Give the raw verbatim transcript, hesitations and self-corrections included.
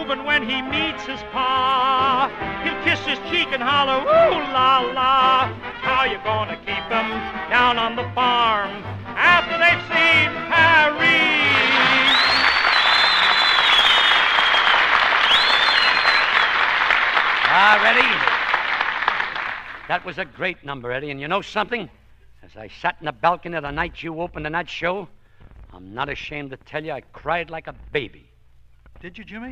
groove, and when he meets his pa, he'll kiss his cheek and holler, ooh la la. How you gonna keep them down on the farm after they've seen Paris? Ah, Eddie? That was a great number, Eddie. And you know something? As I sat in the balcony the night you opened in that show, I'm not ashamed to tell you I cried like a baby. Did you, Jimmy?